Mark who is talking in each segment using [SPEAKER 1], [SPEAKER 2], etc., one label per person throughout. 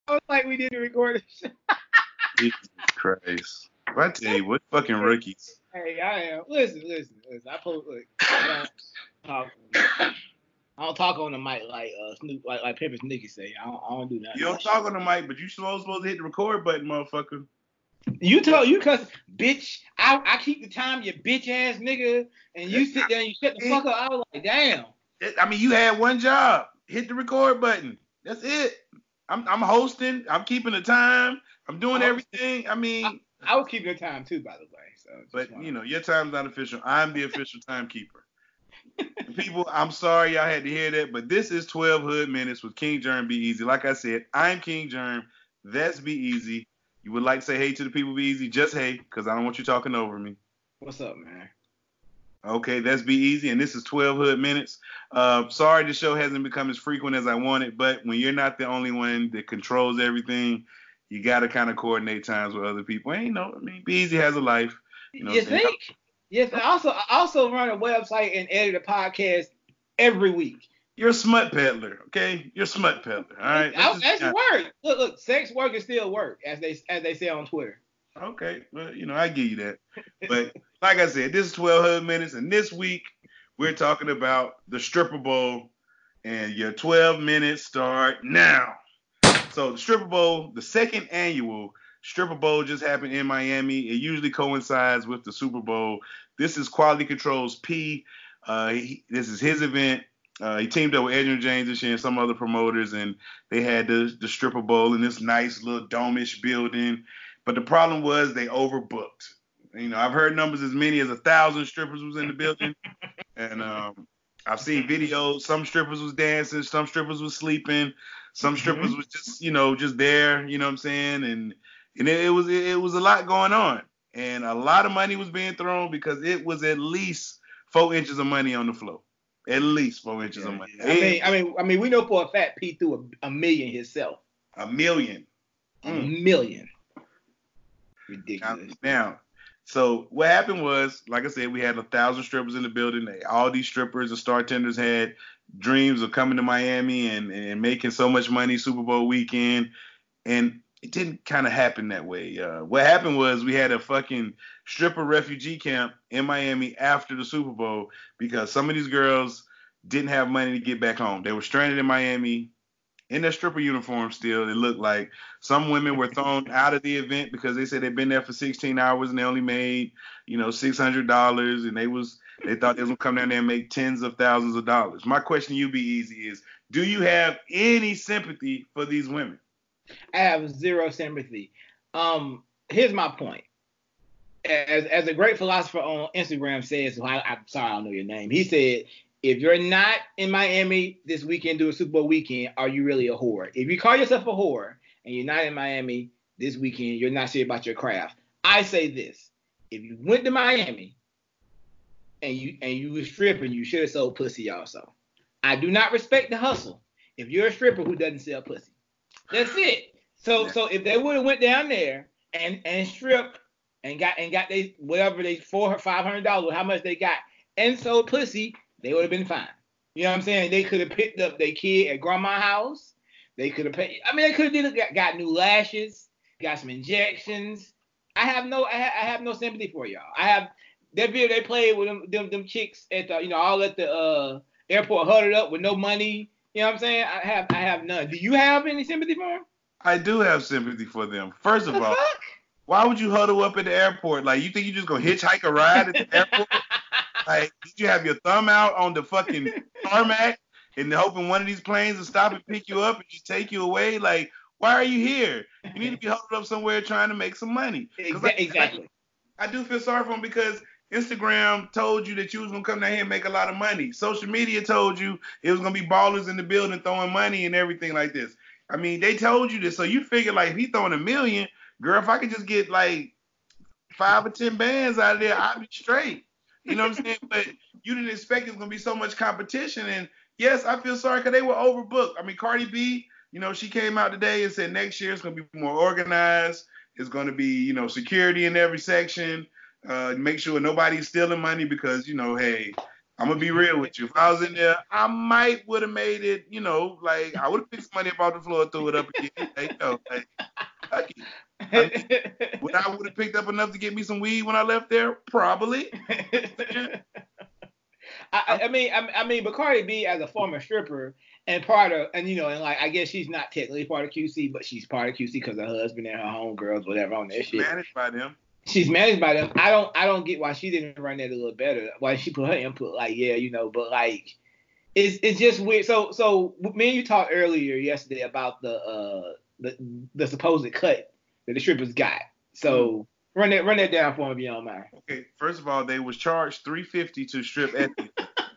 [SPEAKER 1] was like, we didn't record it.
[SPEAKER 2] Jesus Christ. If I tell you, what fucking rookies.
[SPEAKER 1] Hey, I am. Listen. I post. Look, I don't talk. I don't talk on the mic like Snoop, like Pimpin' Nicky say. I don't do none
[SPEAKER 2] You
[SPEAKER 1] of
[SPEAKER 2] don't
[SPEAKER 1] that shit.
[SPEAKER 2] talk on the mic, but you supposed to hit the record button, motherfucker.
[SPEAKER 1] You cause bitch. I keep the time, you bitch ass nigga, and you sit there and you shut the fuck up. I was like, damn.
[SPEAKER 2] I mean, you had one job. Hit the record button. That's it. I'm hosting. I'm keeping the time. I'm doing
[SPEAKER 1] I was,
[SPEAKER 2] everything. I mean,
[SPEAKER 1] I was keeping the time too, by the way. So just
[SPEAKER 2] but
[SPEAKER 1] wanna.
[SPEAKER 2] you know, your time's not official. I'm the official timekeeper. People, I'm sorry y'all had to hear that, but this is 12 Hood Minutes with King Germ Be Easy. Like I said, I'm King Germ. That's Be Easy. You would like to say hey to the people, Be Easy? Just hey, because I don't want you talking over me.
[SPEAKER 1] What's up, man?
[SPEAKER 2] Okay, that's Be Easy, and this is 12 Hood Minutes. Sorry the show hasn't become as frequent as I wanted, but when you're not the only one that controls everything, you got to kind of coordinate times with other people. And, you know, I mean, Be Easy has a life. You know what
[SPEAKER 1] You
[SPEAKER 2] I'm saying?
[SPEAKER 1] think? Yes. I also run a website and edit a podcast every week.
[SPEAKER 2] You're a smut peddler, okay? You're a smut peddler, all right? Let's just
[SPEAKER 1] That's
[SPEAKER 2] be honest.
[SPEAKER 1] work. Look. Sex work is still work, as they say on Twitter.
[SPEAKER 2] Okay, well, you know, I give you that. But like I said, this is 12 Hood Minutes, and this week we're talking about the Stripper Bowl, and your 12 minutes start now. So the Stripper Bowl, the second annual Stripper Bowl just happened in Miami. It usually coincides with the Super Bowl. This is Quality Control's P. This is his event. He teamed up with Adrian James this year and some other promoters, and they had the Stripper Bowl in this nice little domish building. But the problem was they overbooked. You know, I've heard numbers as many as 1,000 strippers was in the building, and I've seen videos. Some strippers was dancing, some strippers was sleeping, some strippers was just, you know, just there. You know what I'm saying? And it was a lot going on, and a lot of money was being thrown because it was at least 4 inches of money on the floor. At least 4 inches of
[SPEAKER 1] Yeah,
[SPEAKER 2] money.
[SPEAKER 1] yeah. I mean, we know for a fact P threw a million himself.
[SPEAKER 2] A million.
[SPEAKER 1] A million. Ridiculous.
[SPEAKER 2] Now, so what happened was, like I said, we had 1,000 strippers in the building. All these strippers and star tenders had dreams of coming to Miami and making so much money Super Bowl weekend, and it didn't kind of happen that way. What happened was we had a fucking stripper refugee camp in Miami after the Super Bowl because some of these girls didn't have money to get back home. They were stranded in Miami in their stripper uniform still. It looked like some women were thrown out of the event because they said they'd been there for 16 hours and they only made, you know, $600, and they thought they was gonna come down there and make tens of thousands of dollars. My question to you, Be Easy, is do you have any sympathy for these women?
[SPEAKER 1] I have zero sympathy. Here's my point. As a great philosopher on Instagram says, I'm sorry, I don't know your name. He said, if you're not in Miami this weekend doing Super Bowl weekend, are you really a whore? If you call yourself a whore and you're not in Miami this weekend, you're not serious about your craft. I say this: if you went to Miami and you were stripping, you should have sold pussy also. I do not respect the hustle if you're a stripper who doesn't sell pussy. That's it. So if they would have went down there and stripped and got they whatever they $400-$500, how much they got, and sold pussy, they would have been fine. You know what I'm saying? They could have picked up their kid at grandma's house. They could have paid. I mean, they could have got new lashes, got some injections. I have no sympathy for y'all. I have that video they played with them chicks at the all at the airport huddled up with no money. You know what I'm saying? I have none. Do you have any sympathy for them?
[SPEAKER 2] I do have sympathy for them. First
[SPEAKER 1] What
[SPEAKER 2] of
[SPEAKER 1] the
[SPEAKER 2] all,
[SPEAKER 1] fuck?
[SPEAKER 2] why would you huddle up at the airport? Like, you think you just gonna hitchhike a ride at the airport? Like, did you have your thumb out on the fucking tarmac and hoping one of these planes will stop and pick you up and just take you away? Like, why are you here? You need to be huddled up somewhere trying to make some money. Because
[SPEAKER 1] Exactly.
[SPEAKER 2] I do feel sorry for them because Instagram told you that you was gonna come down here and make a lot of money. Social media told you it was gonna be ballers in the building throwing money and everything like this. I mean, they told you this, so you figure like if he throwing a million, girl, if I could just get like 5 or 10 bands out of there, I'd be straight. You know what I'm saying? But you didn't expect it's gonna be so much competition. And yes, I feel sorry because they were overbooked. I mean, Cardi B, you know, she came out today and said next year it's gonna be more organized. It's gonna be, you know, security in every section. Make sure nobody's stealing money because, you know, hey, I'm gonna be real with you. If I was in there, I might would have made it. You know, like I would have picked some money up off the floor, threw it up again. Like, fuck it. I mean, would I would have picked up enough to get me some weed when I left there? Probably.
[SPEAKER 1] I mean, but Cardi B as a former stripper and like I guess she's not technically part of QC, but she's part of QC because her husband and her homegirls, whatever, on that shit.
[SPEAKER 2] Managed by them.
[SPEAKER 1] She's managed by them. I don't get why she didn't run that a little better. Why she put her input, like, yeah, but like it's just weird. So me and you talked earlier yesterday about the supposed cut that the strippers got. So run that down for me if you don't mind.
[SPEAKER 2] Okay, first of all, they was charged $350 to strip at the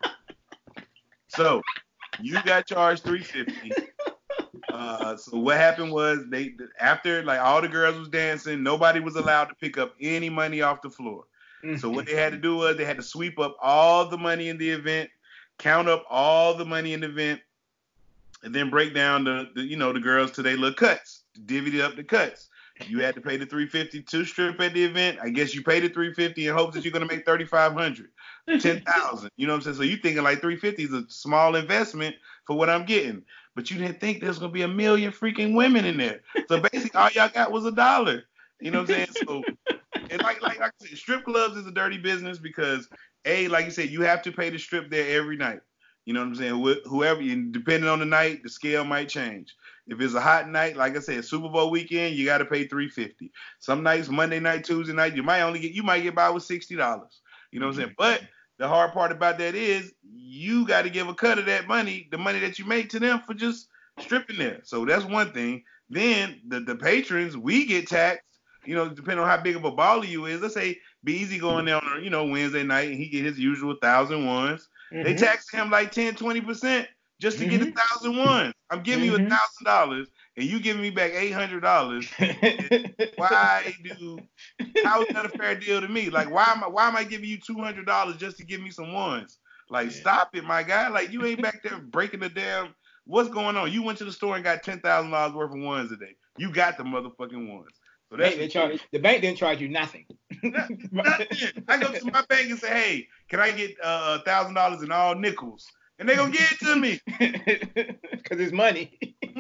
[SPEAKER 2] So you got charged $350. So what happened was after like all the girls was dancing, nobody was allowed to pick up any money off the floor. So what they had to do was they had to sweep up all the money in the event, count up all the money in the event, and then break down the girls to their little cuts, divvy up the cuts. You had to pay the $350 to strip at the event. I guess you paid the $350 in hopes that you're gonna make $3,500, $10,000. You know what I'm saying? So you thinking like $350 is a small investment for what I'm getting, but you didn't think there's gonna be 1 million freaking women in there. So basically, all y'all got was $1. You know what I'm saying? So, and like I said, strip clubs is a dirty business because like you said, you have to pay to strip there every night. You know what I'm saying? Whoever, depending on the night, the scale might change. If it's a hot night, like I said, Super Bowl weekend, you got to pay $350. Some nights, Monday night, Tuesday night, you might get by with $60. You know what I'm saying? But the hard part about that is you got to give a cut of that money, the money that you make, to them for just stripping there. So that's one thing. Then the patrons, we get taxed. Depending on how big of a baller you is. Let's say Beezy going there on Wednesday night and he get his usual 1,000 ones. They tax him like 10-20%. Just to get 1,000 ones. I'm giving you $1,000 and you giving me back $800. How is that a fair deal to me? Like, why am I giving you $200 just to give me some ones? Like, stop it, my guy. Like, you ain't back there breaking the damn. What's going on? You went to the store and got $10,000 worth of ones today. You got the motherfucking ones. So
[SPEAKER 1] the bank didn't charge you nothing.
[SPEAKER 2] Nothing. I go to my bank and say, hey, can I get $1,000 in all nickels? And they gonna give it to me.
[SPEAKER 1] Because it's money.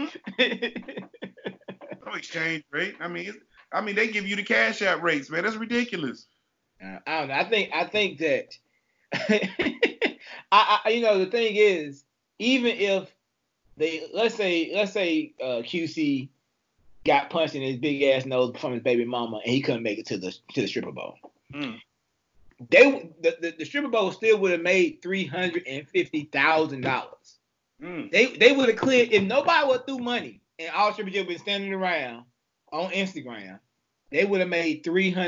[SPEAKER 2] No exchange rate. I mean, they give you the cash out rates, man. That's ridiculous.
[SPEAKER 1] I don't know. I think that the thing is, even if let's say QC got punched in his big ass nose from his baby mama and he couldn't make it to the stripper bowl. The stripper bowl still would have made $350,000. They would have cleared if nobody would threw money and all strippers just been standing around on Instagram. They would have made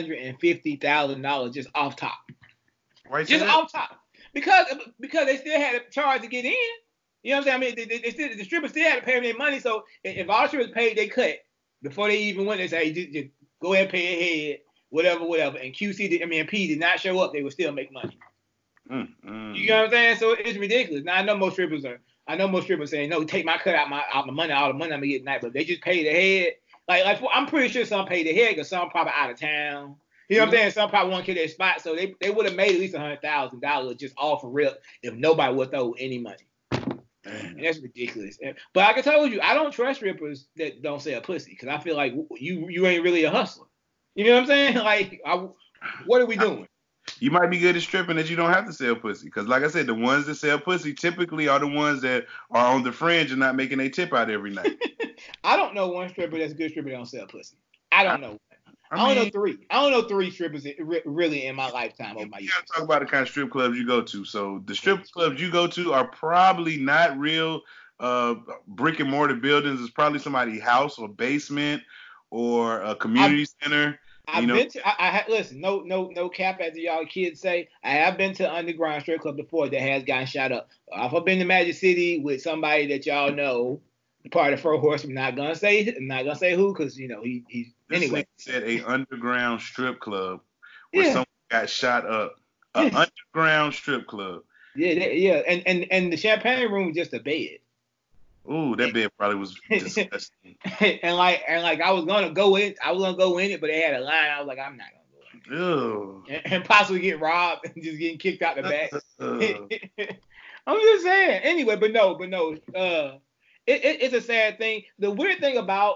[SPEAKER 1] $350,000 just off top.
[SPEAKER 2] Right.
[SPEAKER 1] Just off top because they still had a charge to get in. You know what I'm saying? I mean, the strippers still had to pay them their money. So if all strippers paid their cut before they even went, they say, hey, just go ahead and pay your head. Whatever. And P did not show up, they would still make money. You know what I'm saying? So it's ridiculous. Now I know most strippers saying, no, take my cut out my money, all the money I'm gonna get tonight, but they just pay the head. Like I'm pretty sure some paid the head because some probably out of town. You know what I'm saying? Some probably won't get their spot, so they would have made at least $100,000 just off a rip if nobody would throw any money. And that's ridiculous. But like I told you, I don't trust strippers that don't sell pussy because I feel like you ain't really a hustler. You know what I'm saying? Like, what are we doing?
[SPEAKER 2] You might be good at stripping that you don't have to sell pussy. Because, like I said, the ones that sell pussy typically are the ones that are on the fringe and not making a tip out every night.
[SPEAKER 1] I don't know one stripper that's a good stripper that don't sell pussy. I don't know. I don't know three strippers really in my lifetime. You
[SPEAKER 2] gotta talk about the kind of strip clubs you go to. So the strip clubs you go to are probably not real brick and mortar buildings. It's probably somebody's house or basement or a community center.
[SPEAKER 1] Listen, no cap as y'all kids say. I have been to underground strip club before that has gotten shot up. I've been to Magic City with somebody that y'all know, part of Fur Horse. I'm not gonna say who because he's anyway.
[SPEAKER 2] Said a underground strip club where someone got shot up. An underground strip club.
[SPEAKER 1] Yeah, and the champagne room was just a bed.
[SPEAKER 2] Ooh, that bed probably was disgusting.
[SPEAKER 1] and I was gonna go in it, but they had a line. I was like, I'm not gonna go in.
[SPEAKER 2] Ew.
[SPEAKER 1] And possibly get robbed and just getting kicked out the back. I'm just saying. Anyway, but no. It's a sad thing. The weird thing about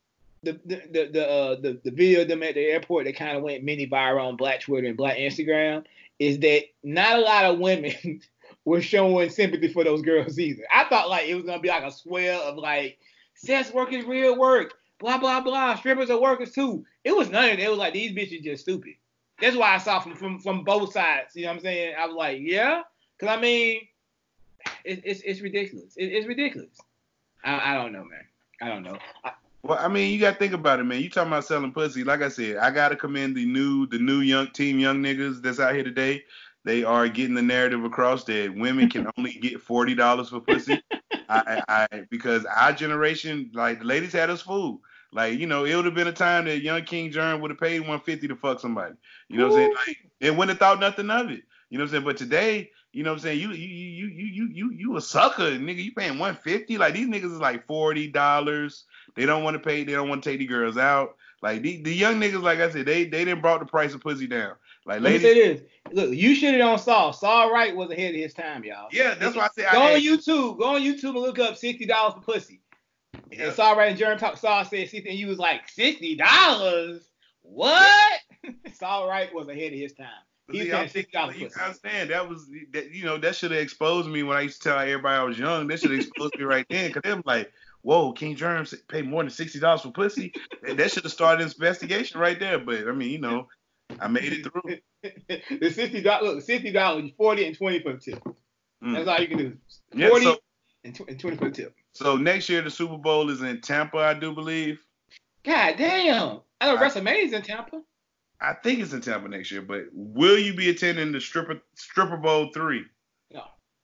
[SPEAKER 1] the video of them at the airport that kind of went mini viral on Black Twitter and Black Instagram is that not a lot of women were showing sympathy for those girls either. I thought like it was gonna be like a swell of like sex work is real work, blah blah blah. Strippers are workers too. It was none of it. It was like these bitches just stupid. That's why I saw from both sides. You know what I'm saying? I was like, yeah, because I mean, it's ridiculous. It's ridiculous. I don't know, man. I don't know.
[SPEAKER 2] Well, I mean, you gotta think about it, man. You talking about selling pussy? Like I said, I gotta commend the new young niggas that's out here today. They are getting the narrative across that women can only get $40 for pussy. Because our generation, like the ladies had us fooled. Like, you know, it would have been a time that young King Germ would have paid $150 to fuck somebody. You know what I'm saying? Like, they wouldn't have thought nothing of it. You know what I'm saying? But today, you know what I'm saying? You a sucker, nigga. You paying $150? Like, these niggas is like $40. They don't want to pay. They don't want to take the girls out. Like, the young niggas, like I said, they didn't brought the price of pussy down. Like, ladies.
[SPEAKER 1] Let me say this. Look, you shit it on Saul. Saul Wright was ahead of his time, y'all.
[SPEAKER 2] Yeah, that's why I said.
[SPEAKER 1] Go on YouTube and look up $60 for pussy. Yeah. And Saul Wright and Jerm talk. Saul said 60, and you was like $60. What? Saul Wright was ahead of his time. He was paying $60.
[SPEAKER 2] You understand? That was that. You know, that should have exposed me when I used to tell everybody I was young. That should have exposed me right then, because them like, whoa, King Germ paid more than $60 for pussy. That should have started an investigation right there. But I mean, you know, I made it through.
[SPEAKER 1] The $60. Look, $60, 40 and 20 for the tip. That's all you can do. 40 and 20 for the tip.
[SPEAKER 2] So next year the Super Bowl is in Tampa, I do believe.
[SPEAKER 1] God damn! I know WrestleMania's in Tampa.
[SPEAKER 2] I think it's in Tampa next year, but will you be attending the Stripper Bowl 3?
[SPEAKER 1] No.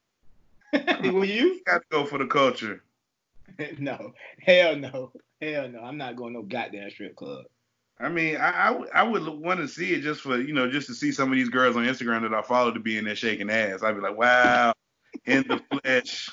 [SPEAKER 1] Will you?
[SPEAKER 2] You got to go for the culture.
[SPEAKER 1] No. Hell no. I'm not going to no goddamn strip club.
[SPEAKER 2] I mean, I would want to see it just for, you know, just to see some of these girls on Instagram that I follow to be in there shaking ass. I'd be like, wow, in the flesh.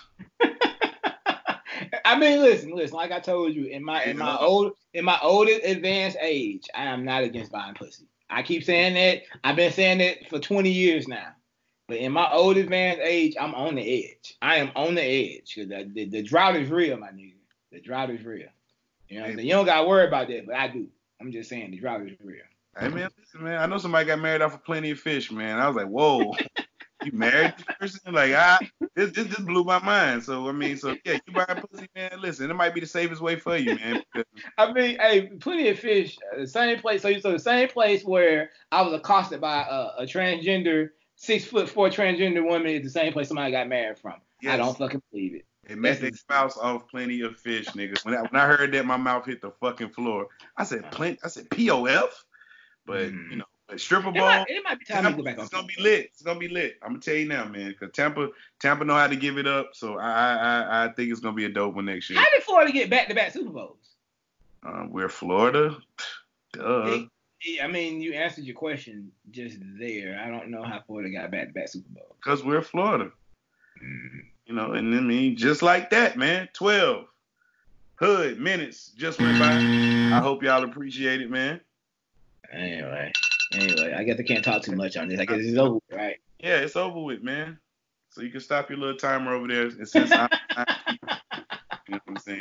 [SPEAKER 1] I mean, listen. Like I told you, in my old advanced age, I am not against buying pussy. I keep saying that. I've been saying that for 20 years now. But in my old advanced age, I'm on the edge. I am on the edge. The drought is real, my nigga. The drought is real. You know what I'm saying? You don't got to worry about that, but I do. I'm just saying the drought is real.
[SPEAKER 2] Hey, man, listen, man. I know somebody got married off of Plenty of Fish, man. I was like, whoa. You married this person? Like, this blew my mind. So, I mean, yeah, you buy pussy, man. Listen, it might be the safest way for you, man.
[SPEAKER 1] I mean, hey, Plenty of Fish, the same place. So the same place where I was accosted by a transgender, 6'4" transgender woman is the same place somebody got married from. Yes. I don't fucking believe it.
[SPEAKER 2] They met their spouse off Plenty of Fish, nigga. When I heard that, my mouth hit the fucking floor. I said, POF? But, you know. But Stripper Bowl,
[SPEAKER 1] it might be time to go back on.
[SPEAKER 2] It's gonna be lit. It's gonna be lit. I'm gonna tell you now, man, because Tampa know how to give it up. So I think it's gonna be a dope one next year.
[SPEAKER 1] How did Florida get back-to-back Super Bowls?
[SPEAKER 2] We're Florida. Duh.
[SPEAKER 1] I mean, you answered your question just there. I don't know how Florida got back-to-back Super Bowls.
[SPEAKER 2] Because we're Florida. You know, and I mean, just like that, man. 12 hood minutes just went by. I hope y'all appreciate it, man.
[SPEAKER 1] Anyway, I guess I can't talk too much on this. I guess it's over, right?
[SPEAKER 2] Yeah, it's over with, man. So you can stop your little timer over there. And since you know what I'm saying?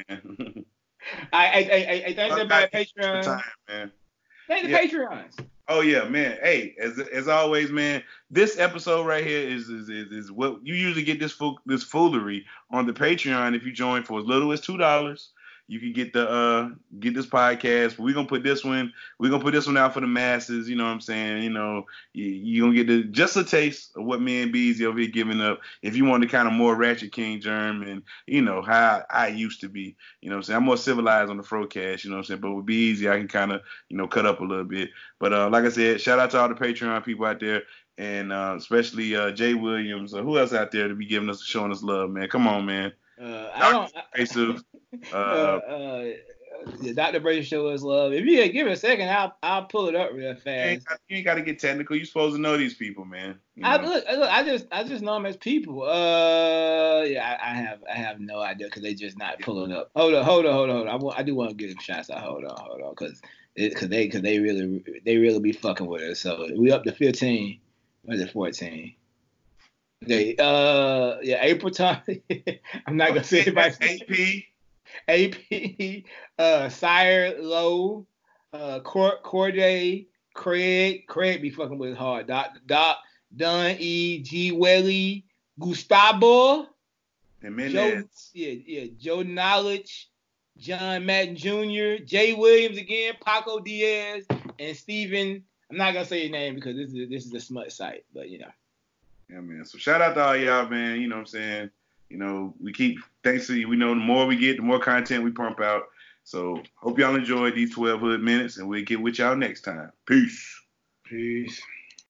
[SPEAKER 1] I thank everybody Patreon.
[SPEAKER 2] Time, man.
[SPEAKER 1] Thank the Patreons.
[SPEAKER 2] Oh yeah, man. Hey, as always, man. This episode right here is what you usually get this foolery on the Patreon if you join for as little as $2. You can get this podcast. We're gonna put this one out for the masses. You know what I'm saying? You know, you're gonna get just a taste of what me and Beezy over here giving up. If you want the kind of more ratchet King Germ and you know how I used to be. You know what I'm saying? I'm more civilized on the Frocast, you know what I'm saying? But with Beezy, I can kind of, you know, cut up a little bit. But like I said, shout out to all the Patreon people out there. And especially Jay Williams. Who else out there to be showing us love, man? Come on, man.
[SPEAKER 1] Dr. Brady show us love. If you give it a second, I'll pull it up real fast.
[SPEAKER 2] You ain't got to get technical. You're supposed to know these people, man.
[SPEAKER 1] I just know them as people. Yeah, I have no idea because they just not pulling up. Hold on. I do want to give them shots out. Hold on, because they really be fucking with us. So we up to 15. What is it, 14? April Tom. I'm not gonna say anybody's
[SPEAKER 2] AP.
[SPEAKER 1] AP, Sire Lowe, Corday, Craig be fucking with hard. Doc, Don E. G. Welly, Gustavo,
[SPEAKER 2] Jimenez.
[SPEAKER 1] Joe Knowledge, John Madden Jr., Jay Williams again, Paco Diaz, and Steven. I'm not gonna say your name because this is a smut site, but you know.
[SPEAKER 2] Yeah, man. So shout out to all y'all, man. You know what I'm saying? You know, thanks to you, we know the more we get, the more content we pump out. So hope y'all enjoyed these 12 Hood Minutes, and we'll get with y'all next time. Peace.
[SPEAKER 1] Peace.